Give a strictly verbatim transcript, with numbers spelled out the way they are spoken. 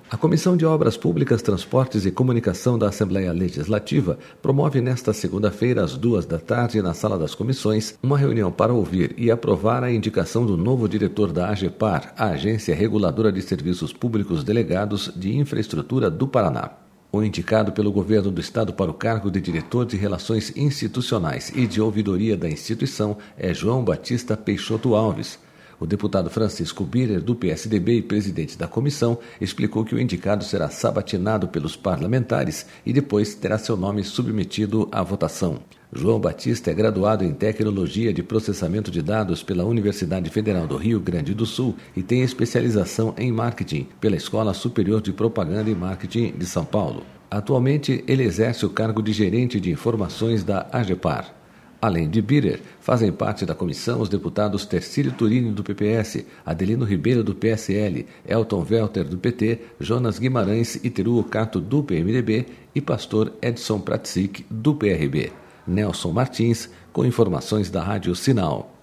A Comissão de Obras Públicas, Transportes e Comunicação da Assembleia Legislativa promove nesta segunda-feira, às duas da tarde, na Sala das Comissões, uma reunião para ouvir e aprovar a indicação do novo diretor da AGEPAR, a Agência Reguladora de Serviços Públicos Delegados de Infraestrutura do Paraná. O indicado pelo governo do estado para o cargo de diretor de Relações Institucionais e de Ouvidoria da instituição é João Batista Peixoto Alves. O deputado Francisco Birer, do P S D B e presidente da comissão, explicou que o indicado será sabatinado pelos parlamentares e depois terá seu nome submetido à votação. João Batista é graduado em Tecnologia de Processamento de Dados pela Universidade Federal do Rio Grande do Sul e tem especialização em Marketing pela Escola Superior de Propaganda e Marketing de São Paulo. Atualmente, ele exerce o cargo de Gerente de Informações da AGEPAR. Além de Birer, fazem parte da comissão os deputados Tercílio Turini, do P P S, Adelino Ribeiro, do P S L, Elton Welter, do P T, Jonas Guimarães e Teru Cato, do P M D B e pastor Edson Pratzik, do P R B. Nelson Martins, com informações da Rádio Sinal.